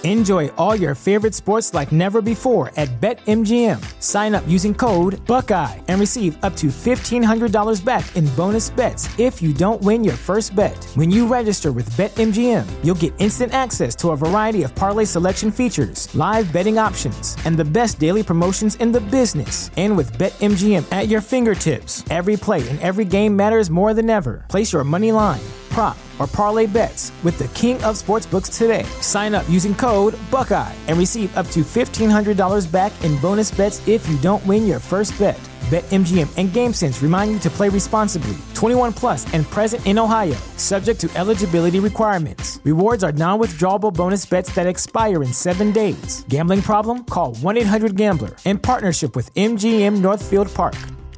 Enjoy all your favorite sports like never before at BetMGM. Sign up using code Buckeye and receive up to $1,500 back in bonus bets if you don't win your first bet. When you register with BetMGM, you'll get instant access to a variety of parlay selection features, live betting options, and the best daily promotions in the business. And with BetMGM at your fingertips, every play and every game matters more than ever. Place your money line, prop, or parlay bets with the king of sportsbooks today. Sign up using code Buckeye and receive up to $1,500 back in bonus bets if you don't win your first bet. BetMGM and GameSense remind you to play responsibly. 21 plus and present in Ohio, subject to eligibility requirements. Rewards are non-withdrawable bonus bets that expire in 7 days. Gambling problem? Call 1-800-GAMBLER. In partnership with MGM Northfield Park.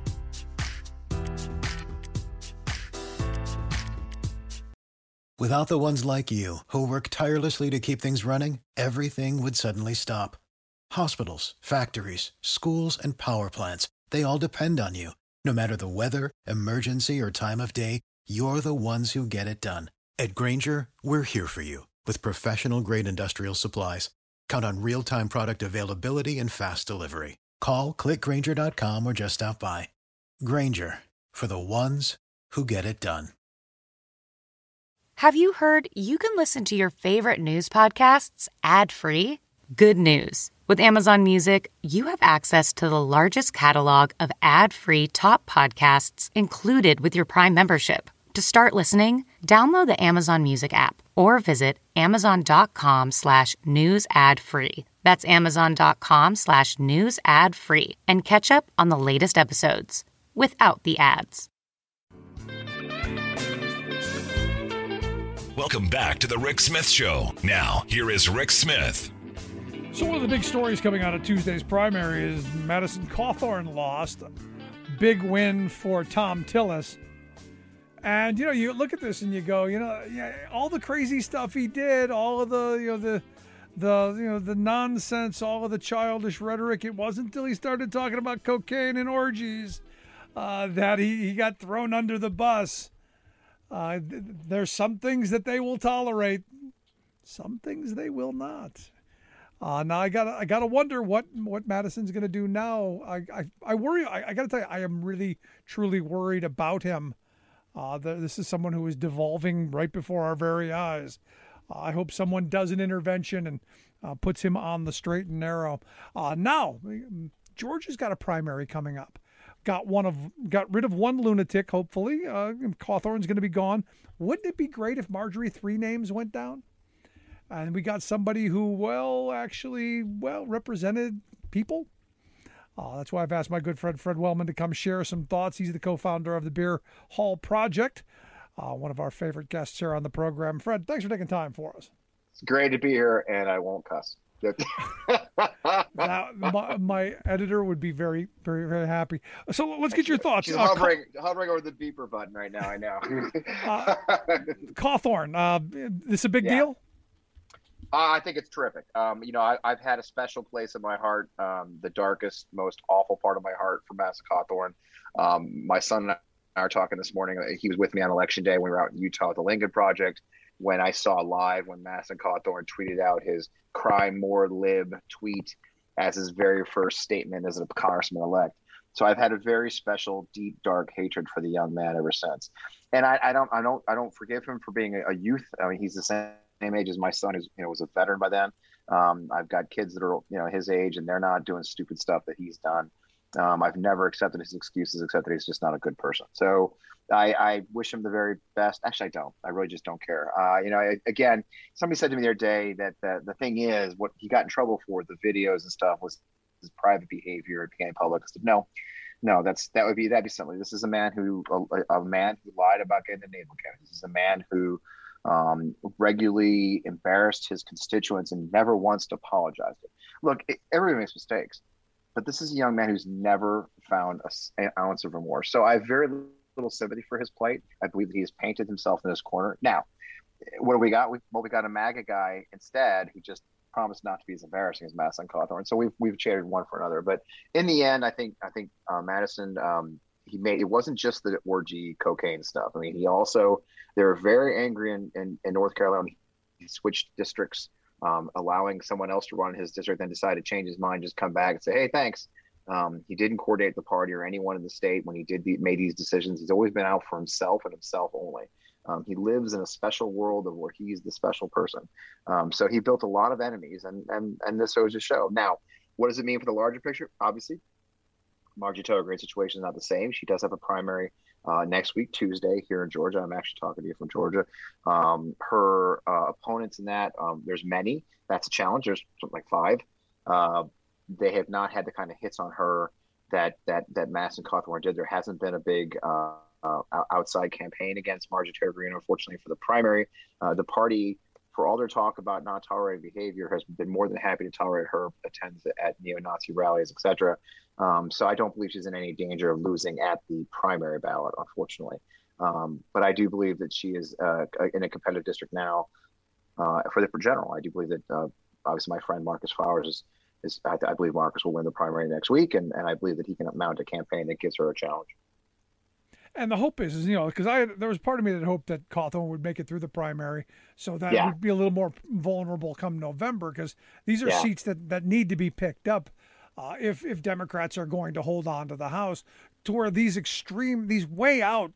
Without the ones like you, who work tirelessly to keep things running, everything would suddenly stop. Hospitals, factories, schools, and power plants, they all depend on you. No matter the weather, emergency, or time of day, you're the ones who get it done. At Grainger, we're here for you with professional-grade industrial supplies. Count on real-time product availability and fast delivery. Call, click Grainger.com, or just stop by. Grainger, for the ones who get it done. Have you heard you can listen to your favorite news podcasts ad-free? Good news. With Amazon Music, you have access to the largest catalog of ad-free top podcasts included with your Prime membership. To start listening, download the Amazon Music app or visit amazon.com/news ad free. That's amazon.com/news ad free and catch up on the latest episodes without the ads. Welcome back to the Rick Smith Show. Now, here is Rick Smith. So one of the big stories coming out of Tuesday's primary is Madison Cawthorn lost. Big win for Thom Tillis. And, you look at this and you go, all the crazy stuff he did, all of the nonsense, all of the childish rhetoric, it wasn't until he started talking about cocaine and orgies that he got thrown under the bus. There's some things that they will tolerate, some things they will not. Now I gotta wonder what Madison's gonna do now. I worry. I gotta tell you, I am really truly worried about him. This is someone who is devolving right before our very eyes. I hope someone does an intervention and puts him on the straight and narrow. Now, Georgia's got a primary coming up. Got rid of one lunatic, hopefully. Cawthorn's going to be gone. Wouldn't it be great if Marjorie Three Names went down? And we got somebody who, represented people. That's why I've asked my good friend Fred Wellman to come share some thoughts. He's the co-founder of the Beer Hall Project, one of our favorite guests here on the program. Fred, thanks for taking time for us. It's great to be here, and I won't cuss. Now, my editor would be very, very, very happy. So let's get your thoughts. She's hovering over the beeper button right now. I know. Cawthorn, this is a big deal? I think it's terrific. I've had a special place in my heart, the darkest, most awful part of my heart for Madison Cawthorn. My son and I were talking this morning. He was with me on election day when we were out in Utah at the Lincoln Project. When I saw live when Madison Cawthorn tweeted out his "Cry More Lib" tweet as his very first statement as a congressman-elect. So I've had a very special, deep, dark hatred for the young man ever since. And I don't forgive him for being a youth. I mean, he's the same age as my son, who's was a veteran by then. I've got kids that are his age, and they're not doing stupid stuff that he's done. I've never accepted his excuses, except that he's just not a good person. So I wish him the very best. Actually, I don't. I really just don't care. Again, somebody said to me the other day that the thing is, what he got in trouble for, the videos and stuff, was his private behavior. It became public. I said, no, that'd be something. This is a man who lied about getting the naval academy. This is a man who regularly embarrassed his constituents and never once apologized. Look, everybody makes mistakes, but this is a young man who's never found an ounce of remorse. So I have very little sympathy for his plight. I believe that he has painted himself in his corner. Now, what do we got? We got a MAGA guy instead who just promised not to be as embarrassing as Madison Cawthorn. So we've cheered one for another. But in the end, I think Madison, it wasn't just the orgy cocaine stuff. I mean, they were very angry in North Carolina. He switched districts allowing someone else to run his district, then decide to change his mind, just come back and say, hey, thanks. He didn't coordinate the party or anyone in the state when he made these decisions. He's always been out for himself and himself only. He lives in a special world of where he's the special person. So he built a lot of enemies, and this goes to show. Now, what does it mean for the larger picture? Obviously, Margie Taylor Greene's situation is not the same. She does have a primary next week, Tuesday, here in Georgia. I'm actually talking to you from Georgia. Her opponents in that, there's many. That's a challenge. There's something like 5. They have not had the kind of hits on her that Madison Cawthorn did. There hasn't been a big outside campaign against Margie Taylor Greene, unfortunately, for the primary. The party, for all their talk about not tolerating behavior, has been more than happy to tolerate her attendance at neo-Nazi rallies, etc. So I don't believe she's in any danger of losing at the primary ballot, unfortunately. But I do believe that she is in a competitive district now for the general. I do believe that obviously my friend Marcus Flowers I believe Marcus will win the primary next week, and I believe that he can mount a campaign that gives her a challenge. And the hope is because there was part of me that hoped that Cawthorn would make it through the primary, so that would be a little more vulnerable come November, because these are seats that need to be picked up if Democrats are going to hold on to the House, to where these way out,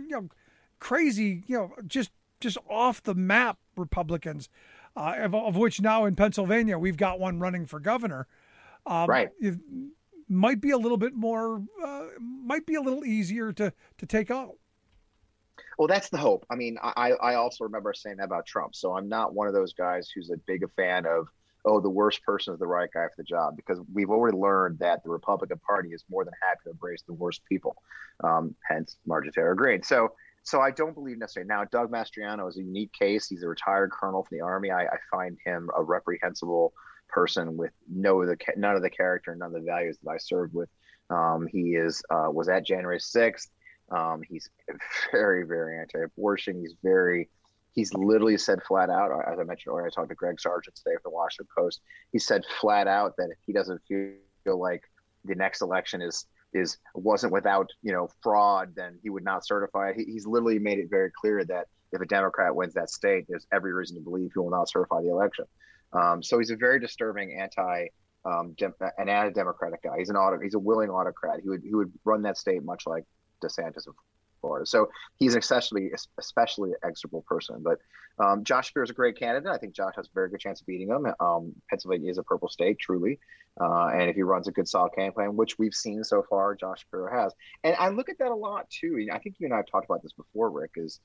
crazy, just off the map Republicans, of which now in Pennsylvania we've got one running for governor. Right. It might be a little bit more, might be a little easier to take out. Well, that's the hope. I mean, I also remember saying that about Trump. So I'm not one of those guys who's a big fan of, the worst person is the right guy for the job, because we've already learned that the Republican Party is more than happy to embrace the worst people, hence Margie Taylor Greene. So I don't believe necessarily. Now, Doug Mastriano is a unique case. He's a retired colonel from the Army. I find him a reprehensible person with none of the character, none of the values that I served with. He was at January 6th. He's very, very anti-abortion. He's literally said flat out, as I mentioned earlier, I talked to Greg Sargent today from the Washington Post. He said flat out that if he doesn't feel like the next election wasn't without fraud, then he would not certify it. He's literally made it very clear that if a Democrat wins that state, there's every reason to believe he will not certify the election. So he's a very disturbing anti-democratic guy. He's a willing autocrat. He would run that state much like DeSantis of Florida. So he's an especially execrable person. But Josh Spear is a great candidate. I think Josh has a very good chance of beating him. Pennsylvania is a purple state, truly. And if he runs a good, solid campaign, which we've seen so far, Josh Spear has. And I look at that a lot, too. I think you and I have talked about this before, Rick, it's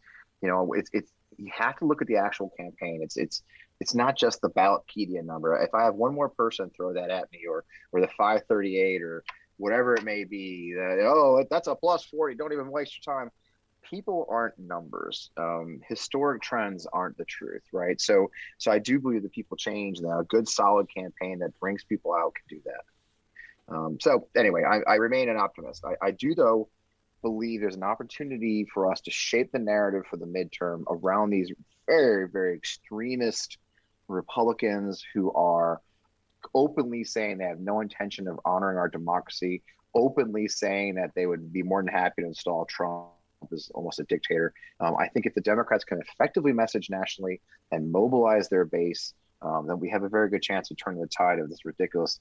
you have to look at the actual campaign. It's not just the Ballotpedia number. If I have one more person throw that at me, or the 538 or whatever it may be, that's a plus 40, don't even waste your time. People aren't numbers. Historic trends aren't the truth, right? So I do believe that people change. Now, a good, solid campaign that brings people out can do that. So anyway, I remain an optimist. I do, though, believe there's an opportunity for us to shape the narrative for the midterm around these very, very extremist Republicans who are openly saying they have no intention of honoring our democracy, openly saying that they would be more than happy to install Trump as almost a dictator. I think if the Democrats can effectively message nationally and mobilize their base, then we have a very good chance of turning the tide of this ridiculous,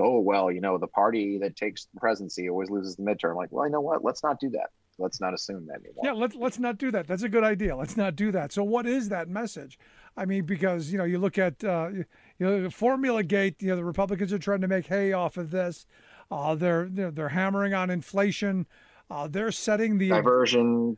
the party that takes the presidency always loses the midterm. Like, well, you know what? Let's not do that. Let's not assume that anymore. Yeah, let's not do that. That's a good idea. Let's not do that. So what is that message? I mean, because, you look at, Formula Gate, the Republicans are trying to make hay off of this. They're hammering on inflation. They're setting the diversion.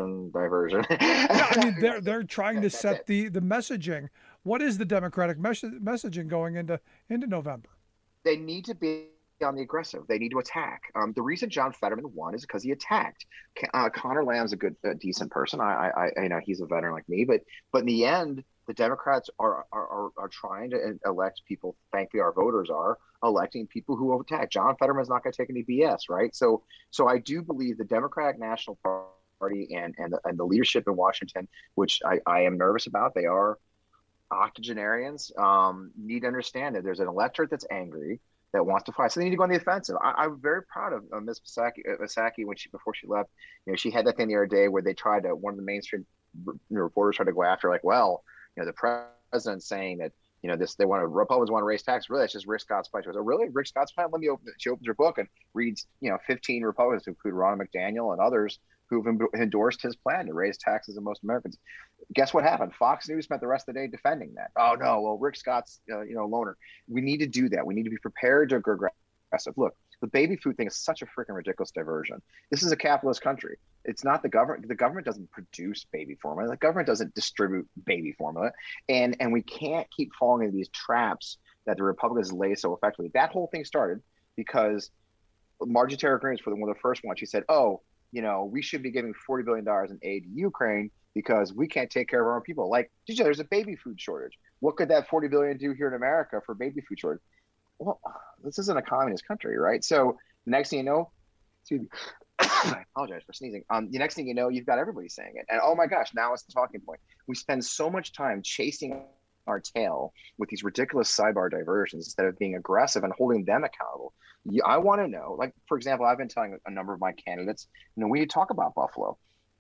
Yeah, I mean, they're trying to set the messaging. What is the Democratic messaging going into November? They need to be on the aggressive. They need to attack. The reason John Fetterman won is because he attacked. Connor Lamb's a decent person. I he's a veteran like me, but in the end, the Democrats are trying to elect people. Thankfully, our voters are electing people who will attack. John Fetterman's not going to take any BS, right? So I do believe the Democratic National Party and the leadership in Washington, which I am nervous about, they are octogenarians, need to understand that there's an electorate that's angry, that wants to fight. So they need to go on the offensive. I'm very proud of Ms. Psaki when before she left. She had that thing the other day where they one of the mainstream reporters tried to go after, like, well, the president's saying that Republicans want to raise taxes. Really, that's just Rick Scott's plan. She goes, oh, really? Rick Scott's plan? She opens her book and reads, 15 Republicans, who include Ronna McDaniel and others, who've endorsed his plan to raise taxes on most Americans. Guess what happened? Fox News spent the rest of the day defending that. Oh no, well, Rick Scott's, loner. We need to do that. We need to be prepared to go aggressive. Look, the baby food thing is such a freaking ridiculous diversion. This is a capitalist country. It's not the government. The government doesn't produce baby formula. The government doesn't distribute baby formula. And we can't keep falling into these traps that the Republicans lay so effectively. That whole thing started because Marjorie Taylor Greene was one of the first ones. She said, we should be giving $40 billion in aid to Ukraine because we can't take care of our own people. Like, there's a baby food shortage. What could that $40 billion do here in America for baby food shortage? Well, this isn't a communist country, right? So the next thing you know, excuse me, I apologize for sneezing. The next thing you know, you've got everybody saying it. And oh my gosh, now it's the talking point. We spend so much time chasing our tail with these ridiculous sidebar diversions instead of being aggressive and holding them accountable. I want to know, like, for example, I've been telling a number of my candidates, we talk about Buffalo.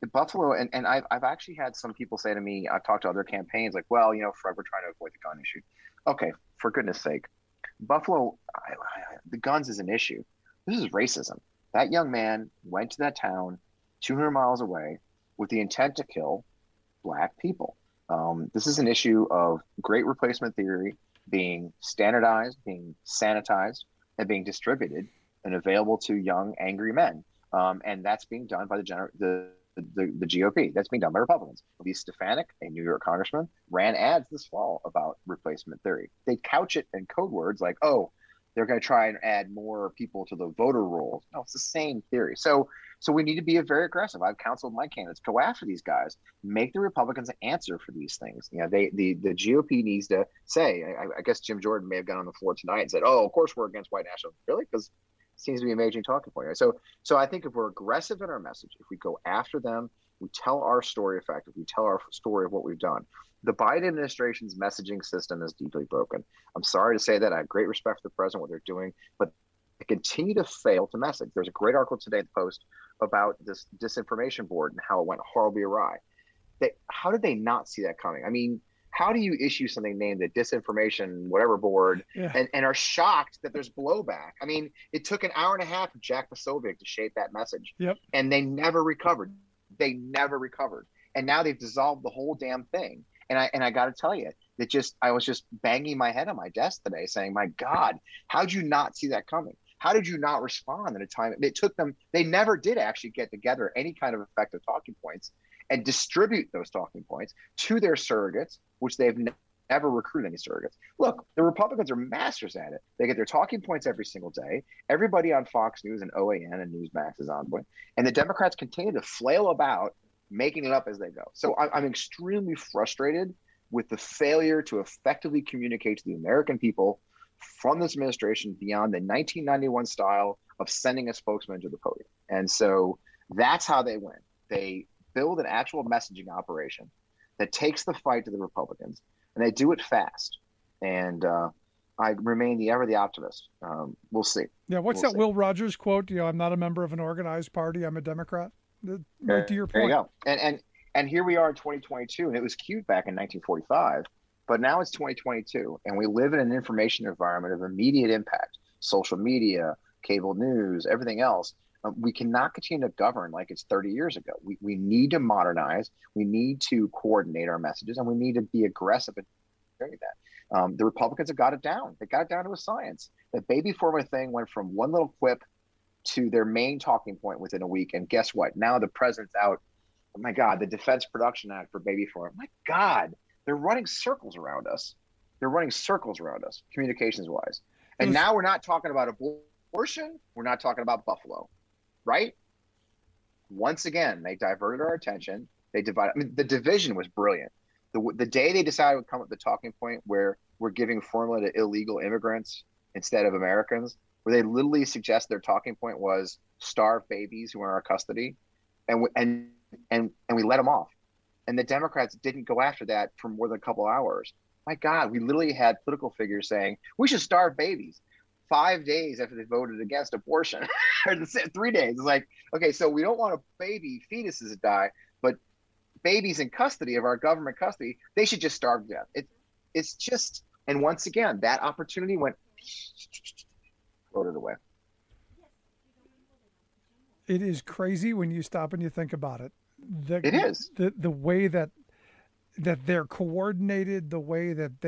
And I've actually had some people say to me, I've talked to other campaigns, like, well, Fred, we're trying to avoid the gun issue. Okay, for goodness sake. Buffalo, the guns is an issue. This is racism. That young man went to that town 200 miles away with the intent to kill Black people. This is an issue of great replacement theory being standardized, being sanitized, and being distributed and available to young, angry men. And that's being done by the GOP. That's being done by Republicans. Lee Stefanik, a New York congressman, ran ads this fall about replacement theory. They couch it in code words like, oh, they're going to try and add more people to the voter rolls. No, it's the same theory. So we need to be very aggressive. I've counseled my candidates, go after these guys, make the Republicans answer for these things. The GOP needs to say, I guess Jim Jordan may have gone on the floor tonight and said, oh, of course we're against white nationalism. Really? Because seems to be a major talking point. So I think if we're aggressive in our message, if we go after them, we tell our story effectively, we tell our story of what we've done. The Biden administration's messaging system is deeply broken. I'm sorry to say that. I have great respect for the president, what they're doing, but they continue to fail to message. There's a great article today in the Post about this disinformation board and how it went horribly awry. How did they not see that coming? I mean, how do you issue something named the disinformation whatever board and are shocked that there's blowback? I mean, it took an hour and a half for Jack Posobiec to shape that message. Yep. And they never recovered. And now they've dissolved the whole damn thing. And I got to tell you, I was just banging my head on my desk today saying, my God, how'd you not see that coming? How did you not respond at a time? It took them, they never did actually get together any kind of effective talking points and distribute those talking points to their surrogates, which they've never recruited any surrogates. Look, the Republicans are masters at it. They get their talking points every single day. Everybody on Fox News and OAN and Newsmax is on point. And the Democrats continue to flail about making it up as they go. So I'm extremely frustrated with the failure to effectively communicate to the American people from this administration beyond the 1991 style of sending a spokesman to the podium. And so that's how they win. They build an actual messaging operation that takes the fight to the Republicans, and they do it fast. And I remain ever the optimist. We'll see. Yeah, what's that Will Rogers quote? I'm not a member of an organized party. I'm a Democrat. Right to your point. There you go. And here we are in 2022, and it was cute back in 1945, but now it's 2022, and we live in an information environment of immediate impact. Social media, cable news, everything else. We cannot continue to govern like it's 30 years ago. We need to modernize. We need to coordinate our messages, and we need to be aggressive at doing that. The Republicans have got it down. They got it down to a science. The baby formula thing went from one little quip to their main talking point within a week. And guess what? Now the president's out. Oh my God, the Defense Production Act for baby formula. My God, they're running circles around us. Communications wise. And now we're not talking about abortion. We're not talking about Buffalo, right? Once again, they diverted our attention. They divided. I mean, the division was brilliant. The day they decided to come up with the talking point where we're giving formula to illegal immigrants instead of Americans, where they literally suggest their talking point was starve babies who are in our custody, and we let them off. And the Democrats didn't go after that for more than a couple hours. My God, we literally had political figures saying we should starve babies 5 days after they voted against abortion, or 3 days. It's like, okay, so we don't want a baby fetuses to die, but babies in custody of our government custody, they should just starve to death. It's just, And once again, that opportunity went floated away. It is crazy when you stop and you think about it. It is. The way that they're coordinated, the way that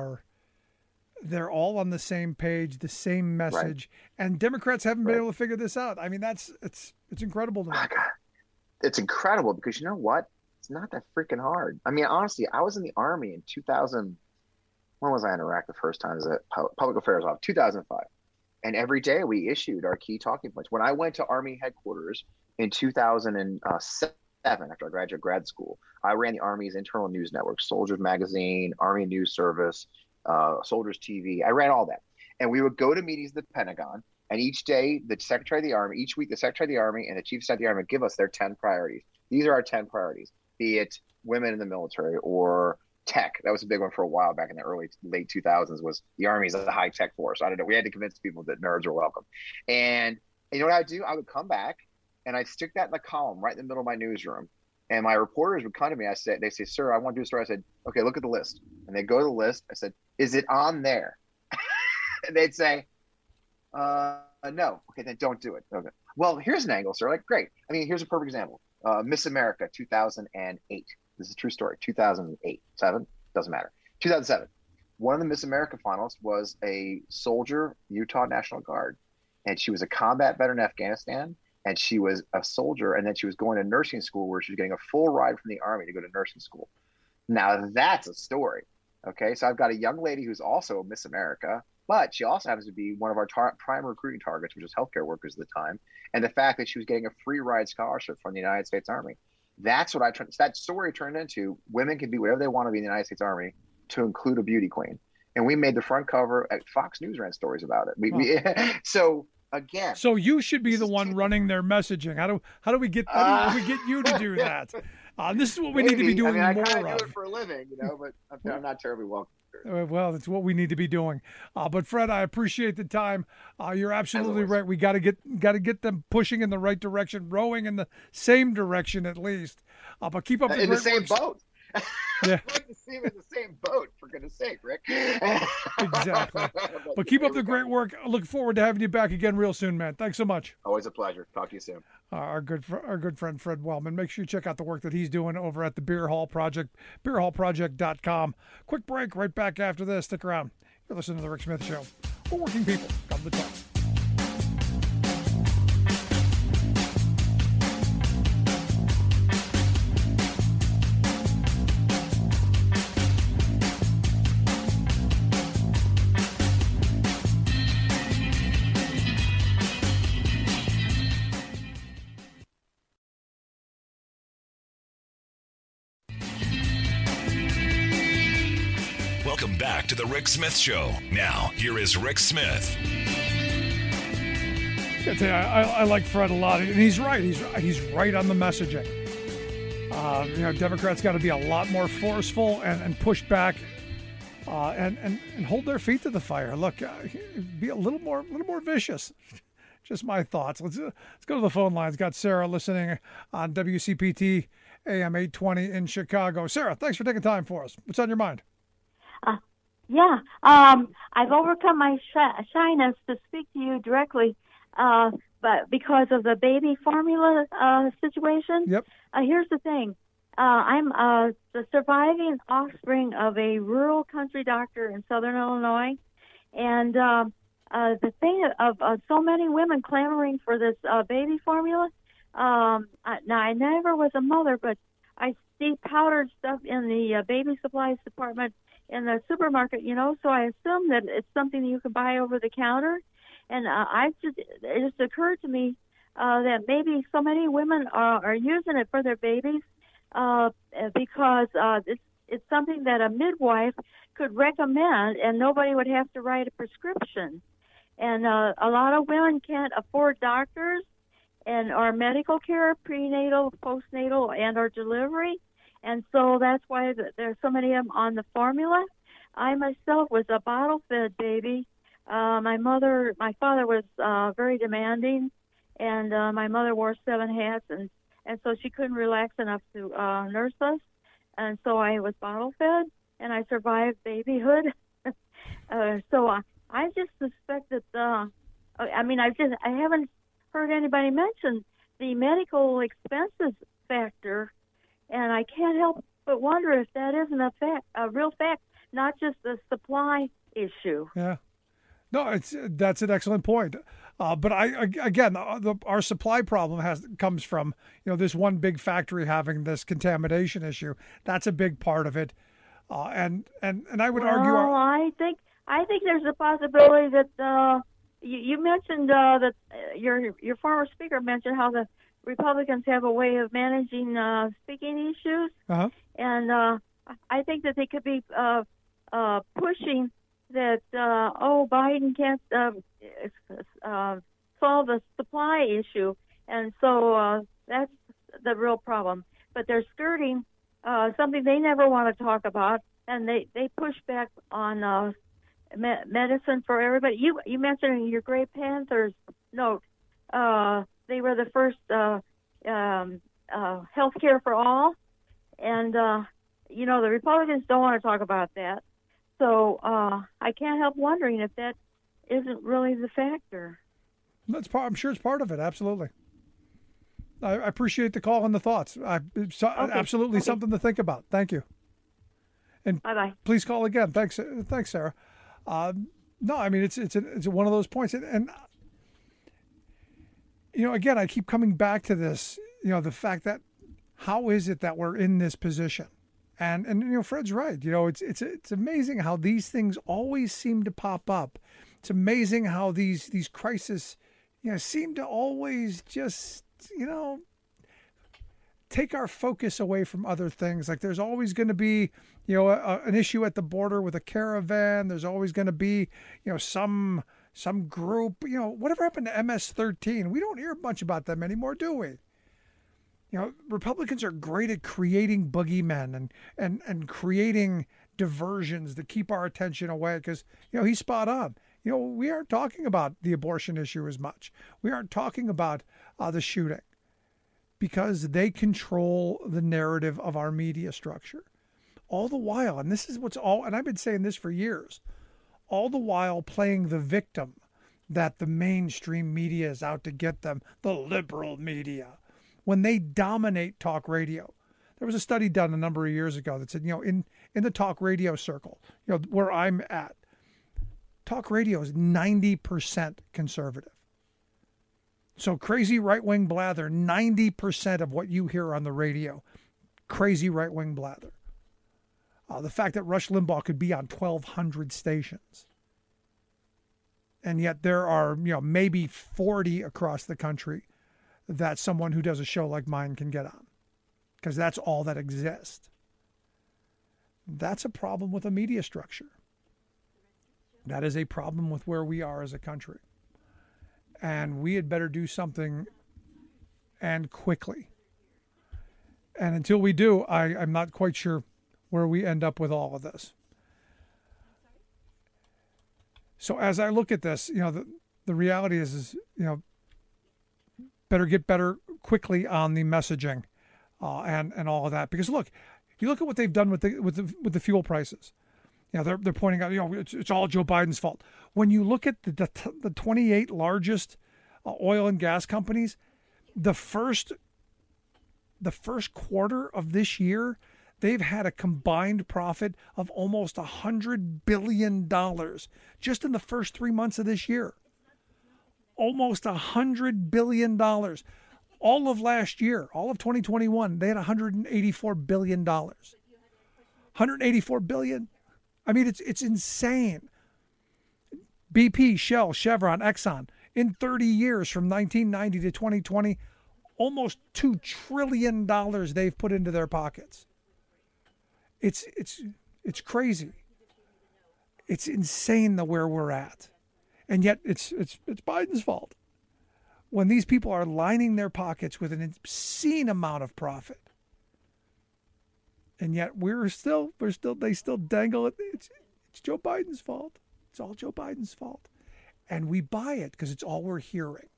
they're all on the same page, the same message, and Democrats haven't been able to figure this out. I mean, it's incredible to me. Oh, God. It's incredible because you know what? It's not that freaking hard. I mean, honestly, I was in the Army in 2000. When was I in Iraq the first time as a public affairs officer? 2005. And every day we issued our key talking points. When I went to Army headquarters in 2007, after I graduated grad school, I ran the Army's internal news network, Soldiers Magazine, Army News Service, Soldiers TV. I ran all that. And we would go to meetings at the Pentagon. And each day, the Secretary of the Army, each week, the Secretary of the Army and the Chief of Staff of the Army would give us their 10 priorities. These are our 10 priorities, be it women in the military or tech. That was a big one for a while back in the late 2000s was the Army is a high tech force. I don't know. We had to convince people that nerds are welcome. And you know what I'd do? I would come back and I'd stick that in the column right in the middle of my newsroom. And my reporters would come to me. They say, sir, I want to do a story. I said, okay, look at the list. And they'd go to the list. I said, is it on there? And they'd say, no. Okay, then don't do it. Okay. Well, here's an angle, sir. Like, great. I mean, here's a perfect example. Miss America 2008. This is a true story. 2008, 7, doesn't matter. 2007. One of the Miss America finalists was a soldier, Utah National Guard, and she was a combat veteran in Afghanistan, and she was a soldier, and then she was going to nursing school where she was getting a full ride from the Army to go to nursing school. Now that's a story. Okay, so I've got a young lady who's also Miss America, but she also happens to be one of our prime recruiting targets, which was healthcare workers at the time, and the fact that she was getting a free ride scholarship from the United States Army. That's what that story turned into. Women can be whatever they want to be in the United States Army, to include a beauty queen. And we made the front cover at Fox News ran stories about it. So again. So you should be the one running their messaging. How do we get you to do that? This is what we need to be doing more of. I kind of do it for a living, but I'm not terribly welcome. Well, that's what we need to be doing. But Fred, I appreciate the time. You're absolutely right. We got to get them pushing in the right direction, rowing in the same direction at least. But keep up in the same boat. Yeah. I'd like to see him in the same boat, for goodness sake, Rick. Exactly. But keep up the great work. I look forward to having you back again real soon, man. Thanks so much. Always a pleasure. Talk to you soon. Our good friend Fred Wellman. Make sure you check out the work that he's doing over at the Beer Hall Project, beerhallproject.com. Quick break, right back after this. Stick around. You're listening to The Rick Smith Show. For working people, come to talk. Welcome back to the Rick Smith Show. Now, here is Rick Smith. I like Fred a lot, and he's right. He's right on the messaging. Democrats got to be a lot more forceful and push back, and hold their feet to the fire. Look, be a little more vicious. Just my thoughts. Let's go to the phone lines. Got Sarah listening on WCPT AM 820 in Chicago. Sarah, thanks for taking time for us. What's on your mind? I've overcome my shyness to speak to you directly, but because of the baby formula situation. Yep. Here's the thing. I'm the surviving offspring of a rural country doctor in southern Illinois, and the thing of so many women clamoring for this baby formula. Now, I never was a mother, but I see powdered stuff in the baby supplies department in the supermarket, so I assume that it's something that you can buy over the counter. And it just occurred to me that maybe so many women are using it for their babies because it's something that a midwife could recommend and nobody would have to write a prescription. And a lot of women can't afford doctors or medical care, prenatal, postnatal, and or delivery. And so that's why there's so many of them on the formula. I myself was a bottle-fed baby. My father was very demanding, and my mother wore 7 hats, and so she couldn't relax enough to nurse us. And so I was bottle-fed, and I survived babyhood. So I just suspect that. I mean, I haven't heard anybody mention the medical expenses factor, and I can't help but wonder if that isn't a real fact, not just a supply issue. Yeah. No, that's an excellent point. But our supply problem comes from this one big factory having this contamination issue. That's a big part of it, and I would argue. Well, I think there's a possibility that you mentioned that your former speaker mentioned how the Republicans have a way of managing speaking issues, and I think that they could be pushing that Biden can't solve the supply issue, and so that's the real problem. But they're skirting something they never want to talk about, and they push back on medicine for everybody. You mentioned in your Gray Panthers note they were the first health care for all, and the Republicans don't want to talk about that. So I can't help wondering if that isn't really the factor. I'm sure it's part of it. Absolutely. I appreciate the call and the thoughts. Absolutely something to think about. Thank you. And bye-bye. Please call again. Thanks, Sarah. No, I mean it's one of those points, and again, I keep coming back to this. The fact that how is it that we're in this position? And Fred's right. It's amazing how these things always seem to pop up. It's amazing how these crises, seem to always just, take our focus away from other things. Like there's always going to be, an issue at the border with a caravan. There's always going to be, some group. Whatever happened to MS-13? We don't hear much about them anymore, do we? Republicans are great at creating boogeymen and creating diversions that keep our attention away because, he's spot on. We aren't talking about the abortion issue as much. We aren't talking about the shooting because they control the narrative of our media structure. All the while, and this is and I've been saying this for years, all the while playing the victim that the mainstream media is out to get them, the liberal media. When they dominate talk radio. There was a study done a number of years ago that said, in the talk radio circle, where I'm at, talk radio is 90% conservative. So crazy right-wing blather, 90% of what you hear on the radio, crazy right-wing blather. The fact that Rush Limbaugh could be on 1,200 stations. And yet there are, maybe 40 across the country that someone who does a show like mine can get on, because that's all that exists. That's a problem with a media structure. That is a problem with where we are as a country. And we had better do something, and quickly. And until we do, I'm not quite sure where we end up with all of this. So as I look at this, the reality is better get better quickly on the messaging and all of that. Because look, you look at what they've done with the fuel prices. They're pointing out, it's all Joe Biden's fault. When you look at the 28 largest oil and gas companies, the first quarter of this year, they've had a combined profit of almost $100 billion just in the first 3 months of this year. Almost $100 billion. All of last year, all of 2021, they had $184 billion. $184 billion. I mean, it's insane. BP, Shell, Chevron, Exxon, in 30 years from 1990 to 2020, almost $2 trillion they've put into their pockets. It's crazy. It's insane where we're at. And yet it's Biden's fault. When these people are lining their pockets with an obscene amount of profit. And yet they still dangle it. It's Joe Biden's fault. It's all Joe Biden's fault. And we buy it because it's all we're hearing.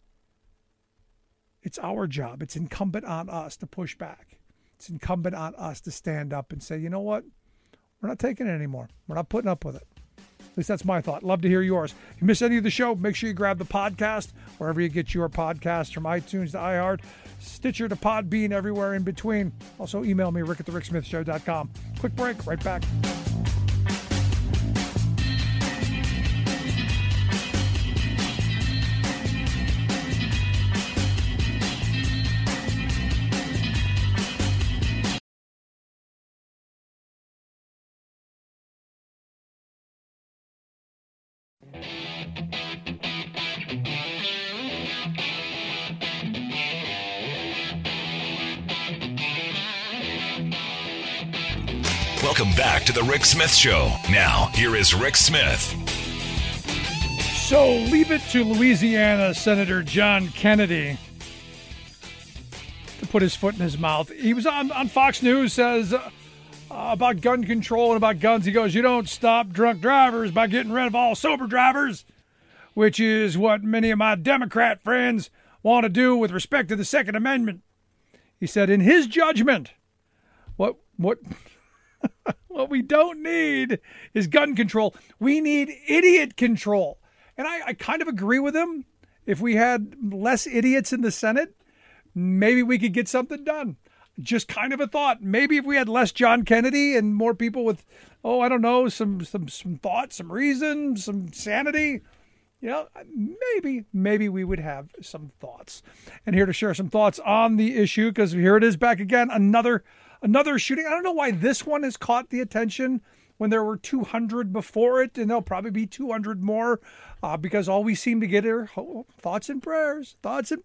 It's our job. It's incumbent on us to push back. It's incumbent on us to stand up and say, you know what? We're not taking it anymore. We're not putting up with it. At least that's my thought. Love to hear yours. If you miss any of the show, make sure you grab the podcast wherever you get your podcasts, from iTunes to iHeart, Stitcher to Podbean, everywhere in between. Also, email me, rick@thericksmithshow.com. Quick break, right back. Welcome back to the Rick Smith Show. Now, here is Rick Smith. So, leave it to Louisiana Senator John Kennedy to put his foot in his mouth. He was on Fox News, says about gun control and about guns. He goes, you don't stop drunk drivers by getting rid of all sober drivers, which is what many of my Democrat friends want to do with respect to the Second Amendment. He said, in his judgment, what we don't need is gun control. We need idiot control. And I kind of agree with him. If we had less idiots in the Senate, maybe we could get something done. Just kind of a thought. Maybe if we had less John Kennedy and more people with, some thought, some reason, some sanity, maybe we would have some thoughts. And here to share some thoughts on the issue, because here it is back again, another shooting. I don't know why this one has caught the attention when there were 200 before it, and there'll probably be 200 more, because all we seem to get are thoughts and prayers.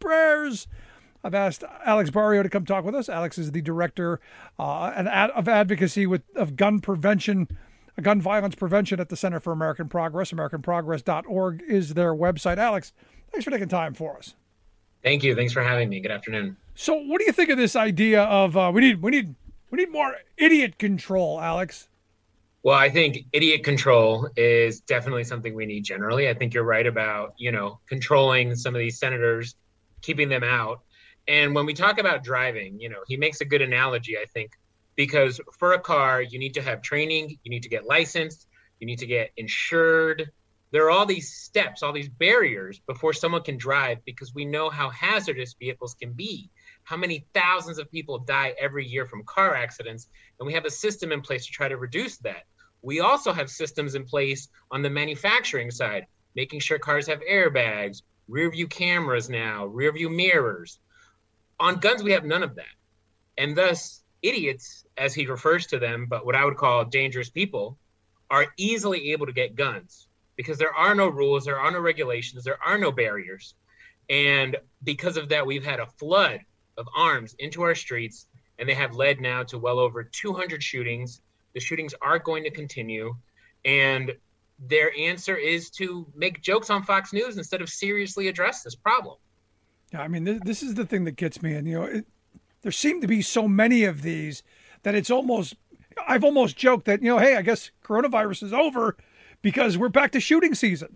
I've asked Alex Barrio to come talk with us. Alex is the director of advocacy of gun prevention, gun violence prevention at the Center for American Progress. AmericanProgress.org is their website. Alex, thanks for taking time for us. Thank you. Thanks for having me. Good afternoon. So, what do you think of this idea of we need more idiot control, Alex? Well, I think idiot control is definitely something we need generally. I think you're right about, controlling some of these senators, keeping them out. And when we talk about driving, he makes a good analogy, I think, because for a car, you need to have training, you need to get licensed, you need to get insured. There are all these steps, all these barriers before someone can drive, because we know how hazardous vehicles can be, how many thousands of people die every year from car accidents, and we have a system in place to try to reduce that. We also have systems in place on the manufacturing side, making sure cars have airbags, rear view cameras now, rear view mirrors. On guns, we have none of that. And thus, idiots, as he refers to them, but what I would call dangerous people, are easily able to get guns because there are no rules, there are no regulations, there are no barriers. And because of that, we've had a flood of arms into our streets, and they have led now to well over 200 shootings. The shootings are going to continue. And their answer is to make jokes on Fox News instead of seriously address this problem. Yeah, I mean, this is the thing that gets me. And, there seem to be so many of these that I've almost joked that, hey, I guess coronavirus is over because we're back to shooting season.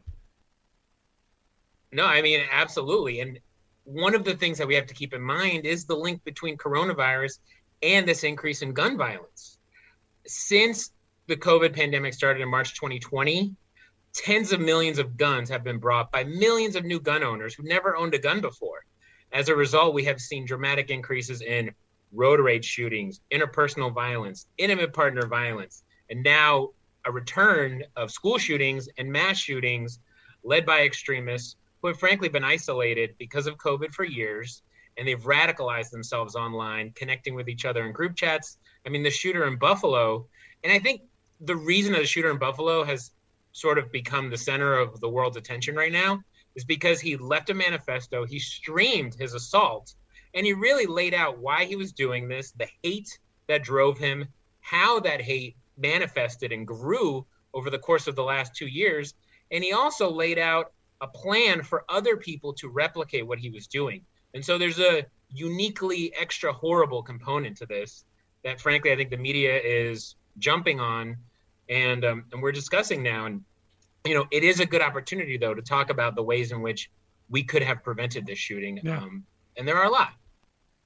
No, I mean, absolutely. And one of the things that we have to keep in mind is the link between coronavirus and this increase in gun violence. Since the COVID pandemic started in March 2020, tens of millions of guns have been brought by millions of new gun owners who never owned a gun before. As a result, we have seen dramatic increases in road rage shootings, interpersonal violence, intimate partner violence, and now a return of school shootings and mass shootings led by extremists who have frankly been isolated because of COVID for years, and they've radicalized themselves online, connecting with each other in group chats. I mean, the shooter in Buffalo, and I think the reason that the shooter in Buffalo has sort of become the center of the world's attention right now is because he left a manifesto, he streamed his assault, and he really laid out why he was doing this, the hate that drove him, how that hate manifested and grew over the course of the last 2 years. And he also laid out a plan for other people to replicate what he was doing. And so there's a uniquely extra horrible component to this that, frankly, I think the media is jumping on and we're discussing now. And it is a good opportunity, though, to talk about the ways in which we could have prevented this shooting. Yeah. And there are a lot.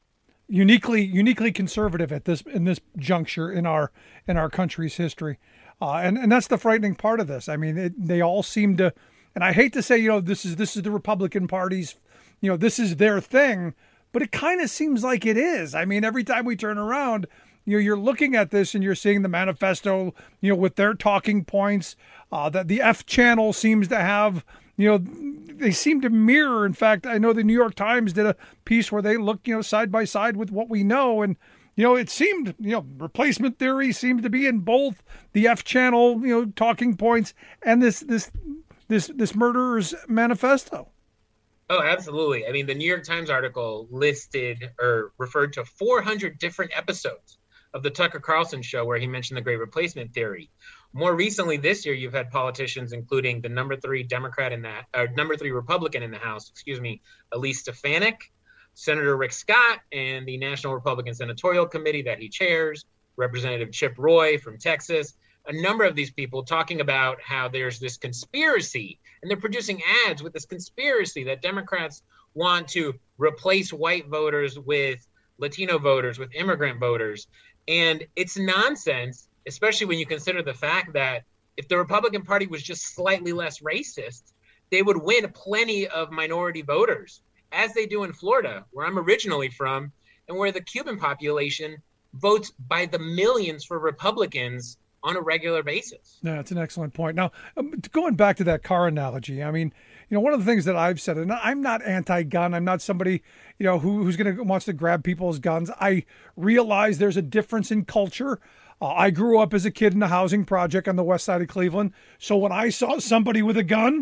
uniquely conservative in this juncture in our country's history, and that's the frightening part of this. I mean, they all seem to, and I hate to say, this is the Republican Party's, this is their thing, but it kind of seems like it is. I mean, every time we turn around, you're looking at this and you're seeing the manifesto, with their talking points, that the F channel seems to have, they seem to mirror. In fact, I know the New York Times did a piece where they looked, side by side with what we know. And, it seemed, replacement theory seemed to be in both the F channel, talking points and this murderer's manifesto. Oh, absolutely. I mean, the New York Times article listed or referred to 400 different episodes of the Tucker Carlson show where he mentioned the Great Replacement theory. More recently this year, you've had politicians, including the number 3 Republican in the House, Elise Stefanik, Senator Rick Scott, and the National Republican Senatorial Committee that he chairs, Representative Chip Roy from Texas, a number of these people talking about how there's this conspiracy, and they're producing ads with this conspiracy that Democrats want to replace white voters with Latino voters, with immigrant voters. And it's nonsense, especially when you consider the fact that if the Republican Party was just slightly less racist, they would win plenty of minority voters, as they do in Florida, where I'm originally from, and where the Cuban population votes by the millions for Republicans on a regular basis. Yeah, it's an excellent point. Now, going back to that car analogy, I mean, one of the things that I've said, and I'm not anti-gun. I'm not somebody, who's wants to grab people's guns. I realize there's a difference in culture. I grew up as a kid in a housing project on the west side of Cleveland. So when I saw somebody with a gun,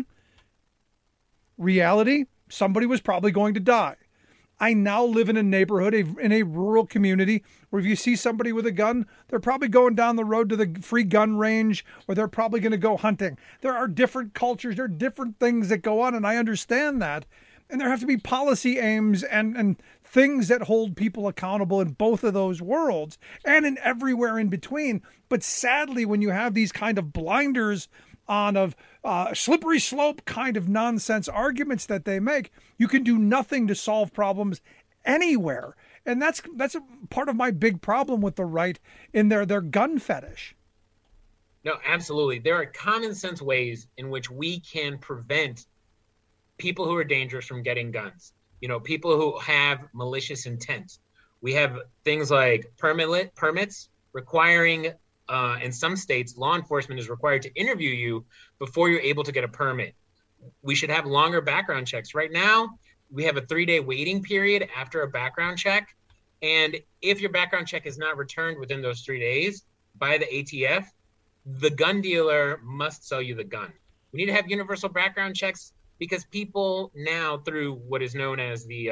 reality, somebody was probably going to die. I now live in a neighborhood, in a rural community, where if you see somebody with a gun, they're probably going down the road to the free gun range, or they're probably going to go hunting. There are different cultures, there are different things that go on, and I understand that. And there have to be policy aims and things that hold people accountable in both of those worlds, and in everywhere in between. But sadly, when you have these kind of blinders on of slippery slope kind of nonsense arguments that they make, you can do nothing to solve problems anywhere. And that's a part of my big problem with the right in their gun fetish. No, absolutely. There are common sense ways in which we can prevent people who are dangerous from getting guns. People who have malicious intent. We have things like permits requiring in some states, law enforcement is required to interview you before you're able to get a permit. We should have longer background checks. Right now, we have a 3-day waiting period after a background check. And if your background check is not returned within those 3 days by the ATF, the gun dealer must sell you the gun. We need to have universal background checks because people now, through what is known as the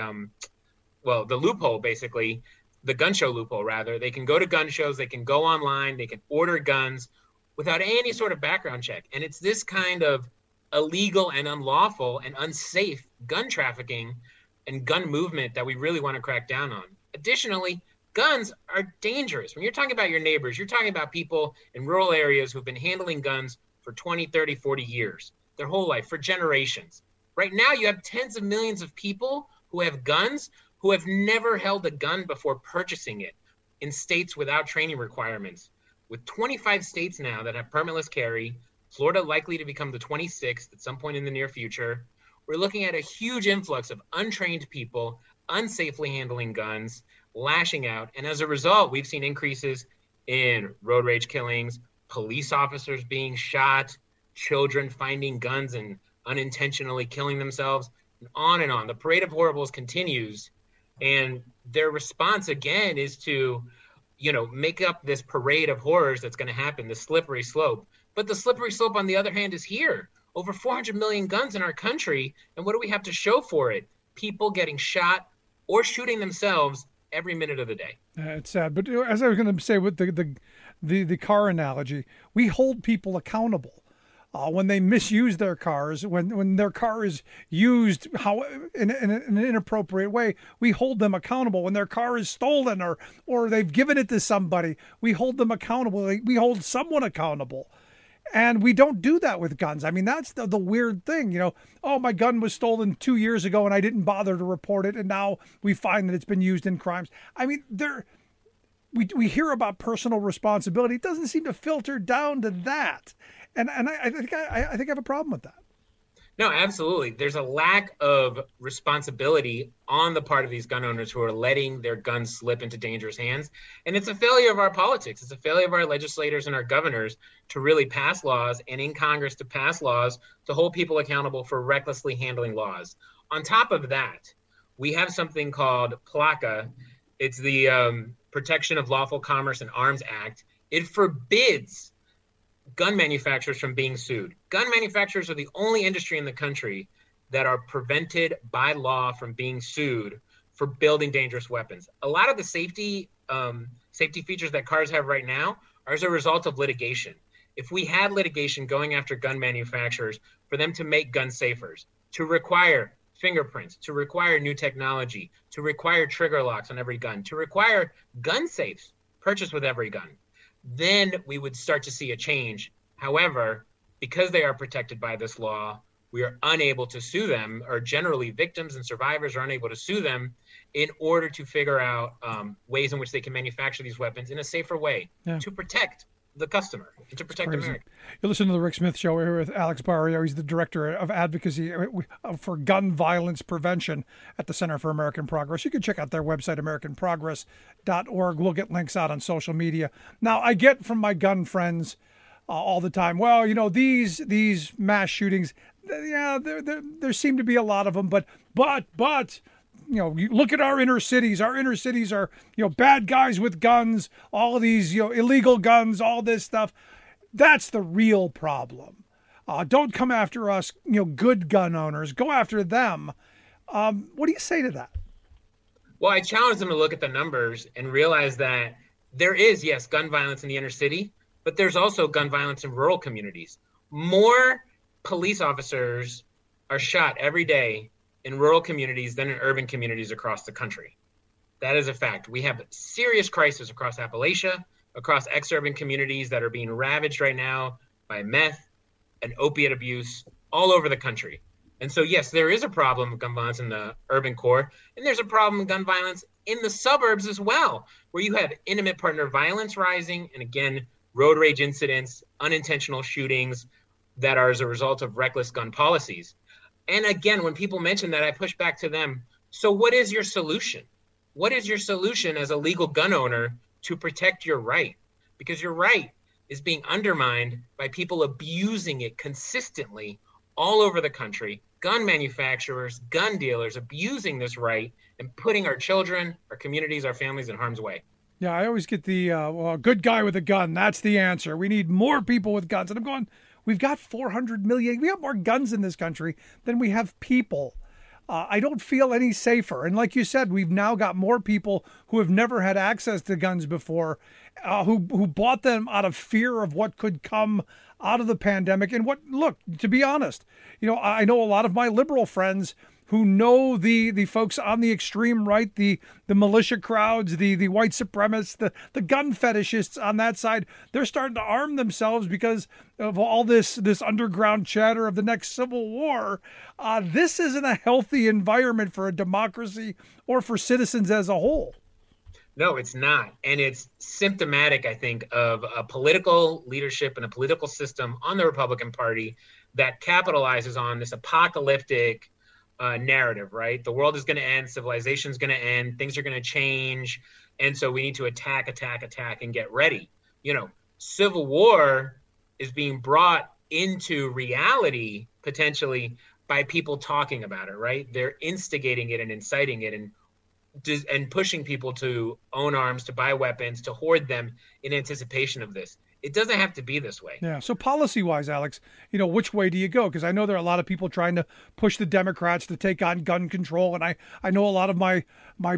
loophole, basically, the gun show loophole, rather, they can go to gun shows, they can go online, they can order guns without any sort of background check. And it's this kind of illegal and unlawful and unsafe gun trafficking and gun movement that we really want to crack down on. Additionally, guns are dangerous. When you're talking about your neighbors, you're talking about people in rural areas who've been handling guns for 20, 30, 40 years, their whole life, for generations. Right now, you have tens of millions of people who have guns who have never held a gun before purchasing it in states without training requirements. With 25 states now that have permitless carry, Florida likely to become the 26th at some point in the near future, we're looking at a huge influx of untrained people unsafely handling guns, lashing out. And as a result, we've seen increases in road rage killings, police officers being shot, children finding guns and unintentionally killing themselves, and on and on. The parade of horribles continues. And their response, again, is to, make up this parade of horrors that's going to happen, the slippery slope. But the slippery slope, on the other hand, is here. Over 400 million guns in our country. And what do we have to show for it? People getting shot or shooting themselves every minute of the day. It's sad. But as I was going to say with the car analogy, we hold people accountable. When they misuse their cars, when their car is used in an inappropriate way, we hold them accountable. When their car is stolen or they've given it to somebody, we hold them accountable. We hold someone accountable. And we don't do that with guns. I mean, that's the weird thing, oh, my gun was stolen 2 years ago and I didn't bother to report it. And now we find that it's been used in crimes. I mean, we hear about personal responsibility. It doesn't seem to filter down to that. And I think I have a problem with that. No, absolutely. There's a lack of responsibility on the part of these gun owners who are letting their guns slip into dangerous hands. And it's a failure of our politics. It's a failure of our legislators and our governors to really pass laws, and in Congress to pass laws to hold people accountable for recklessly handling laws. On top of that, we have something called PLACA. It's the Protection of Lawful Commerce and Arms Act. It forbids gun manufacturers from being sued. Gun manufacturers are the only industry in the country that are prevented by law from being sued for building dangerous weapons. A lot of the safety features that cars have right now are as a result of litigation. If we had litigation going after gun manufacturers for them to make guns safer, to require fingerprints, to require new technology, to require trigger locks on every gun, to require gun safes purchased with every gun, then we would start to see a change. However, because they are protected by this law, we are unable to sue them, or generally victims and survivors are unable to sue them in order to figure out ways in which they can manufacture these weapons in a safer way to protect the customer and to protect America. You listen to the Rick Smith Show. We're here with Alex Barrio. He's the director of advocacy for gun violence prevention at the Center for American Progress. You can check out their website, americanprogress.org. We'll get links out on social media. Now, I get from my gun friends all the time, well, these mass shootings, there seem to be a lot of them, but you look at our inner cities. Our inner cities are, bad guys with guns, all of these, illegal guns, all this stuff. That's the real problem. Don't come after us, good gun owners. Go after them. What do you say to that? Well, I challenge them to look at the numbers and realize that there is, yes, gun violence in the inner city, but there's also gun violence in rural communities. More police officers are shot every day in rural communities than in urban communities across the country. That is a fact. We have serious crises across Appalachia, across ex-urban communities that are being ravaged right now by meth and opiate abuse all over the country. And so, yes, there is a problem of gun violence in the urban core, and there's a problem of gun violence in the suburbs as well, where you have intimate partner violence rising, and again, road rage incidents, unintentional shootings that are as a result of reckless gun policies. And again, when people mention that, I push back to them. So what is your solution? What is your solution as a legal gun owner to protect your right? Because your right is being undermined by people abusing it consistently all over the country. Gun manufacturers, gun dealers abusing this right and putting our children, our communities, our families in harm's way. Yeah, I always get the good guy with a gun. That's the answer. We need more people with guns. And I'm going, we've got 400 million. We have more guns in this country than we have people. I don't feel any safer. And like you said, we've now got more people who have never had access to guns before, who bought them out of fear of what could come out of the pandemic. And look, to be honest, I know a lot of my liberal friends who know the folks on the extreme right, the militia crowds, the white supremacists, the gun fetishists on that side. They're starting to arm themselves because of all this underground chatter of the next civil war. This isn't a healthy environment for a democracy or for citizens as a whole. No, it's not. And it's symptomatic, I think, of a political leadership and a political system on the Republican Party that capitalizes on this apocalyptic narrative, right? The world is going to end, civilization is going to end, things are going to change, and so we need to attack, and get ready. Civil war is being brought into reality potentially by people talking about it, right? They're instigating it and inciting it and pushing people to own arms, to buy weapons, to hoard them in anticipation of this. It doesn't have to be this way. Yeah. So policy-wise, Alex, which way do you go? Because I know there are a lot of people trying to push the Democrats to take on gun control, and I know a lot of my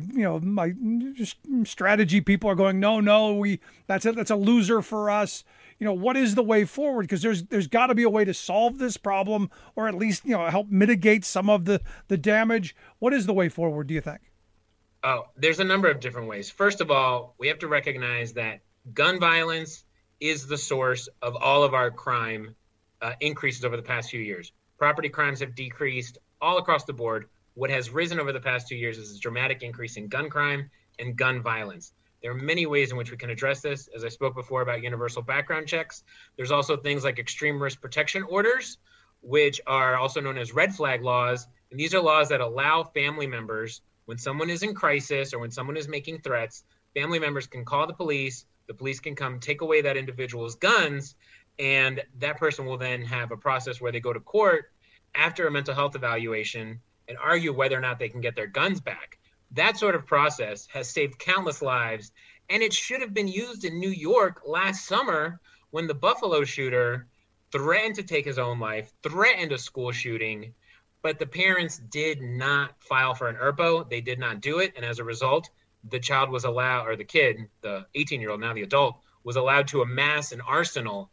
strategy people are going, no, that's a loser for us. What is the way forward? Because there's got to be a way to solve this problem, or at least help mitigate some of the damage. What is the way forward, do you think? Oh, there's a number of different ways. First of all, we have to recognize that gun violence is the source of all of our crime increases over the past few years. Property crimes have decreased all across the board. What has risen over the past 2 years is a dramatic increase in gun crime and gun violence. There are many ways in which we can address this. As I spoke before about universal background checks, there's also things like extreme risk protection orders, which are also known as red flag laws. And these are laws that allow family members, when someone is in crisis or when someone is making threats, family members can call the police can come take away that individual's guns, and that person will then have a process where they go to court after a mental health evaluation and argue whether or not they can get their guns back. That sort of process has saved countless lives, and it should have been used in New York last summer when the Buffalo shooter threatened to take his own life, threatened a school shooting, but the parents did not file for an ERPO. They did not do it, and as a result, the child was allowed, or the kid, the 18-year-old, now the adult, was allowed to amass an arsenal.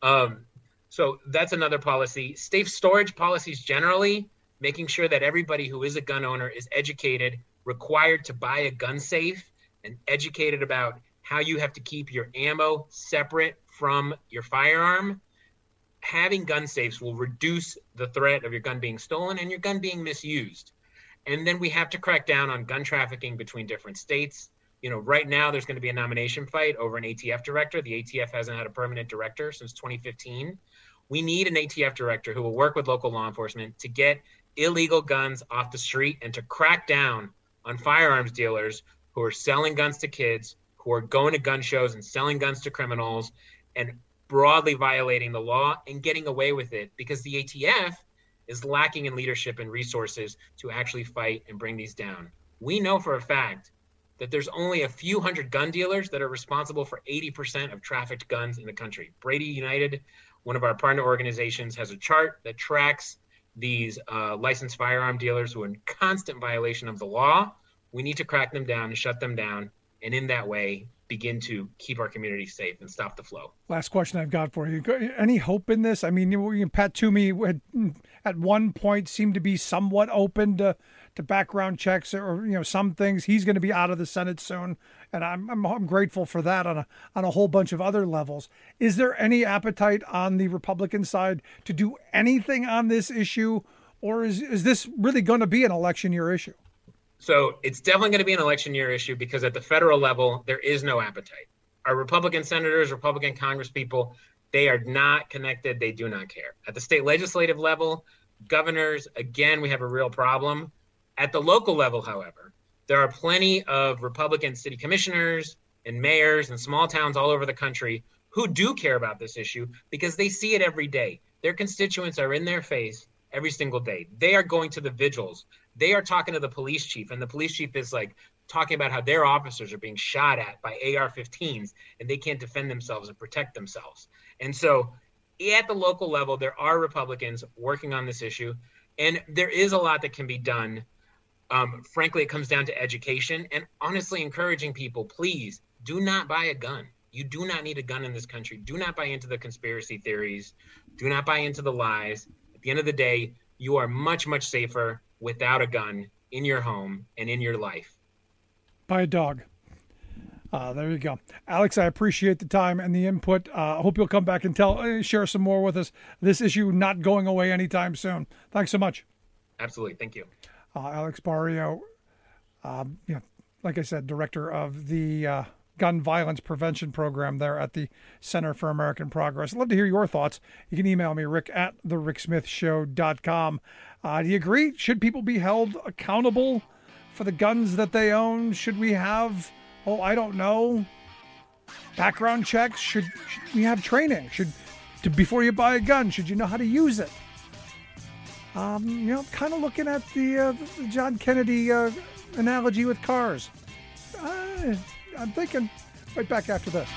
So that's another policy. Safe storage policies generally, making sure that everybody who is a gun owner is educated, required to buy a gun safe, and educated about how you have to keep your ammo separate from your firearm. Having gun safes will reduce the threat of your gun being stolen and your gun being misused. And then we have to crack down on gun trafficking between different states. You know, right now there's going to be a nomination fight over an ATF director. The ATF hasn't had a permanent director since 2015. We need an ATF director who will work with local law enforcement to get illegal guns off the street and to crack down on firearms dealers who are selling guns to kids, who are going to gun shows and selling guns to criminals and broadly violating the law and getting away with it, because the ATF is lacking in leadership and resources to actually fight and bring these down. We know for a fact that there's only a few hundred gun dealers that are responsible for 80% of trafficked guns in the country. Brady United, one of our partner organizations, has a chart that tracks these licensed firearm dealers who are in constant violation of the law. We need to crack them down and shut them down, and in that way begin to keep our community safe and stop the flow. Last question I've got for you. Any hope in this? I mean, Pat Toomey had, at one point seemed to be somewhat open to background checks or, you know, some things. He's going to be out of the Senate soon, and I'm grateful for that on a whole bunch of other levels. Is there any appetite on the Republican side to do anything on this issue, or is this really going to be an election year issue? So it's definitely going to be an election year issue because at the federal level, there is no appetite. Our Republican senators, Republican congresspeople, they are not connected. They do not care. At the state legislative level, governors, again, we have a real problem. At the local level, however, there are plenty of Republican city commissioners and mayors and small towns all over the country who do care about this issue because they see it every day. Their constituents are in their face every single day. They are going to the vigils. They are talking to the police chief, and the police chief is like talking about how their officers are being shot at by AR-15s and they can't defend themselves and protect themselves. And so at the local level, there are Republicans working on this issue, and there is a lot that can be done. Frankly, it comes down to education and honestly encouraging people, please do not buy a gun. You do not need a gun in this country. Do not buy into the conspiracy theories. Do not buy into the lies. At the end of the day, you are much, much safer without a gun in your home and in your life. Buy a dog. There you go. Alex, I appreciate the time and the input. I hope you'll come back and share some more with us. This issue not going away anytime soon. Thanks so much. Absolutely. Thank you. Alex Barrio, like I said, director of the Gun Violence Prevention Program there at the Center for American Progress. I'd love to hear your thoughts. You can email me, rick@thericksmithshow.com. Do you agree? Should people be held accountable for the guns that they own? Should we have, I don't know, background checks? Should we have training? Before you buy a gun, should you know how to use it? Kind of looking at the John Kennedy analogy with cars. I'm thinking right back after this.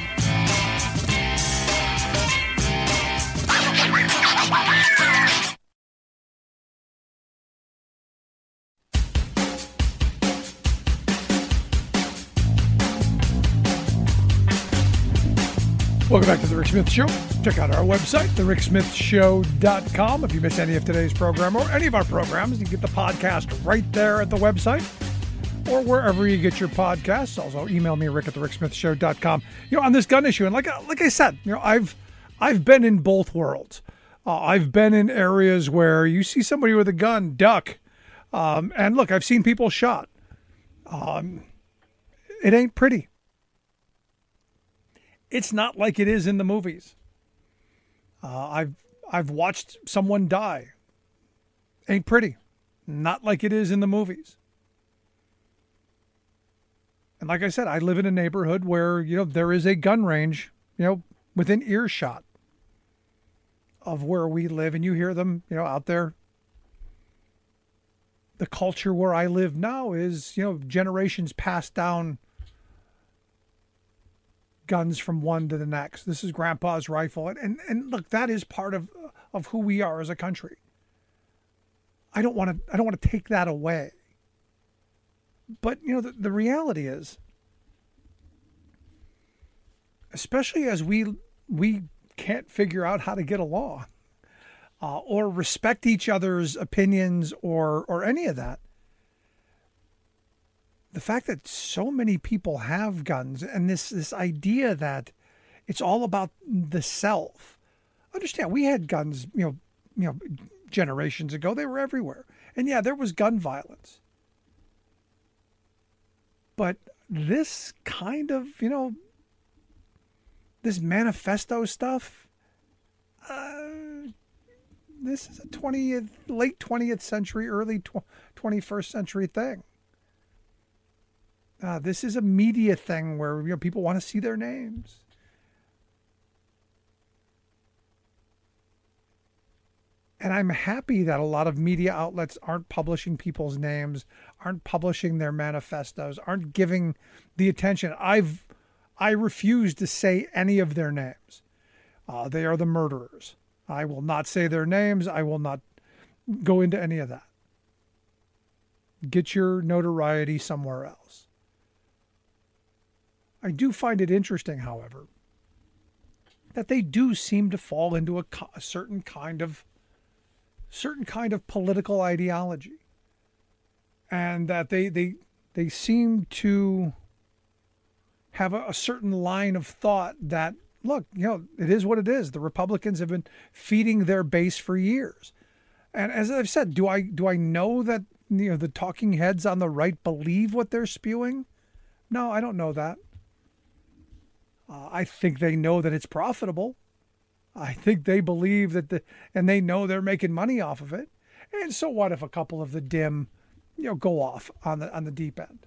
Welcome back to The Rick Smith Show. Check out our website, thericksmithshow.com. If you miss any of today's program or any of our programs, you can get the podcast right there at the website. or wherever you get your podcasts. Also, email me, rick@thericksmithshow.com. On this gun issue, and like I said, I've been in both worlds. I've been in areas where you see somebody with a gun, duck. And look, I've seen people shot. It ain't pretty. It's not like it is in the movies. I've watched someone die. Ain't pretty. Not like it is in the movies. And like I said, I live in a neighborhood where, there is a gun range, within earshot of where we live, and you hear them, out there. The culture where I live now is, generations passed down guns from one to the next. This is grandpa's rifle. And look, that is part of who we are as a country. I don't want to take that away. But, the reality is, especially as we can't figure out how to get along or respect each other's opinions or any of that, the fact that so many people have guns and this idea that it's all about the self. Understand, we had guns, generations ago. They were everywhere. And yeah, there was gun violence. But this kind of, this manifesto stuff, this is a late 20th century, early 21st century thing. This is a media thing where people want to see their names. And I'm happy that a lot of media outlets aren't publishing people's names, aren't publishing their manifestos, aren't giving the attention. I refuse to say any of their names. They are the murderers. I will not say their names. I will not go into any of that. Get your notoriety somewhere else. I do find it interesting, however, that they do seem to fall into a certain kind of political ideology, and that they seem to have a certain line of thought that, look, it is what it is. The Republicans have been feeding their base for years. And as I've said, do I know that the talking heads on the right believe what they're spewing? No, I don't know that. I think they know that it's profitable. I think they believe that and they know they're making money off of it. And so what if a couple of the dim, go off on the deep end?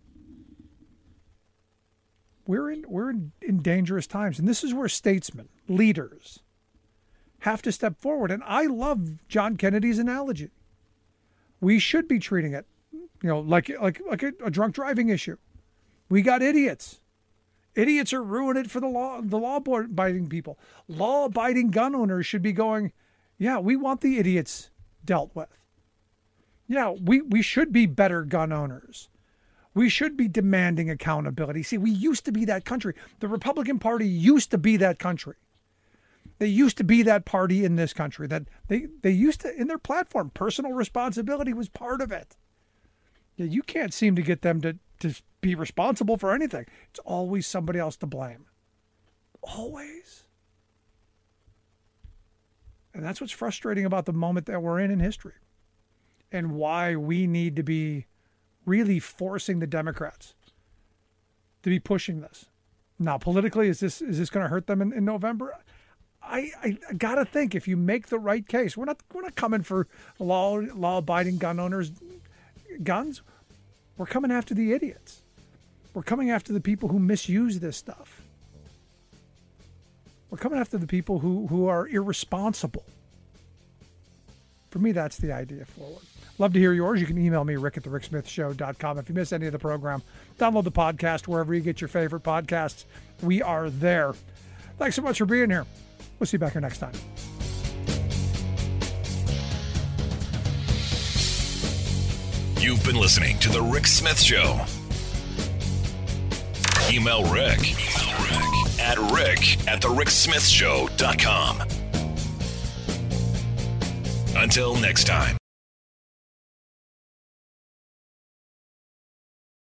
We're in dangerous times, and this is where statesmen, leaders, have to step forward. And I love John Kennedy's analogy. We should be treating it, like a drunk driving issue. We got idiots. Idiots are ruining it for the law-abiding people. Law-abiding gun owners should be going, yeah, we want the idiots dealt with. Yeah, we should be better gun owners. We should be demanding accountability. See, we used to be that country. The Republican Party used to be that country. They used to be that party in this country. That they used to, in their platform, personal responsibility was part of it. Yeah, you can't seem to get them to be responsible for anything. It's always somebody else to blame. Always. And that's what's frustrating about the moment that we're in history, and why we need to be really forcing the Democrats to be pushing this. Now, politically, is this going to hurt them in November? I gotta think, if you make the right case, we're not coming for law-abiding gun owners' guns. We're coming after the idiots. We're coming after the people who misuse this stuff. We're coming after the people who are irresponsible. For me, that's the idea forward. Love to hear yours. You can email me, rick@thericksmithshow.com. If you miss any of the program, download the podcast wherever you get your favorite podcasts. We are there. Thanks so much for being here. We'll see you back here next time. You've been listening to The Rick Smith Show. Email Rick at rick@thericksmithshow.com. Until next time.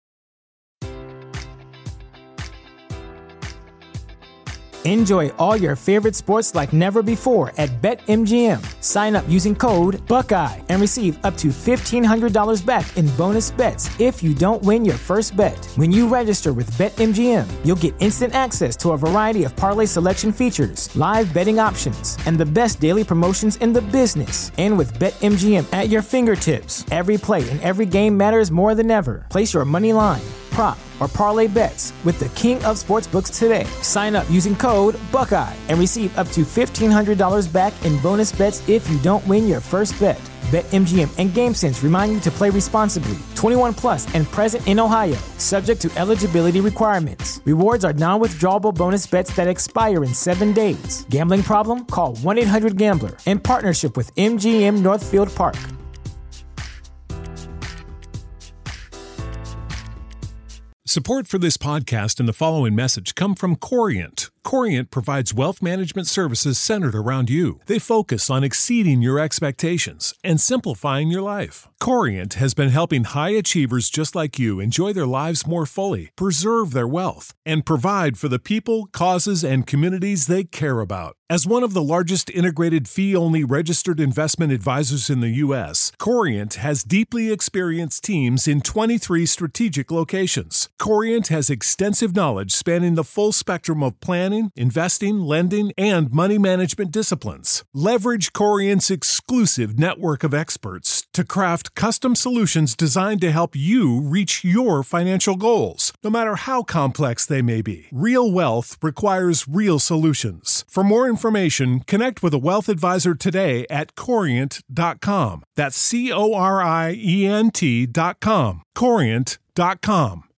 Enjoy all your favorite sports like never before at BetMGM. Sign up using code Buckeye and receive up to $1,500 back in bonus bets if you don't win your first bet. When you register with BetMGM, you'll get instant access to a variety of parlay selection features, live betting options, and the best daily promotions in the business. And with BetMGM at your fingertips, every play and every game matters more than ever. Place your money line, prop, or parlay bets with the king of sportsbooks today. Sign up using code Buckeye and receive up to $1,500 back in bonus bets if you don't win your first bet. BetMGM and GameSense remind you to play responsibly. 21 plus and present in Ohio, subject to eligibility requirements. Rewards are non-withdrawable bonus bets that expire in 7 days. Gambling problem? Call 1-800-GAMBLER. In partnership with MGM Northfield Park. Support for this podcast and the following message come from Corient. Corient provides wealth management services centered around you. They focus on exceeding your expectations and simplifying your life. Corient has been helping high achievers just like you enjoy their lives more fully, preserve their wealth, and provide for the people, causes, and communities they care about. As one of the largest integrated fee-only registered investment advisors in the U.S., Corient has deeply experienced teams in 23 strategic locations. Corient has extensive knowledge spanning the full spectrum of planning, investing, lending, and money management disciplines. Leverage Corient's exclusive network of experts to craft custom solutions designed to help you reach your financial goals, no matter how complex they may be. Real wealth requires real solutions. For more information, connect with a wealth advisor today at Corient.com. That's Corient.com. Corient.com.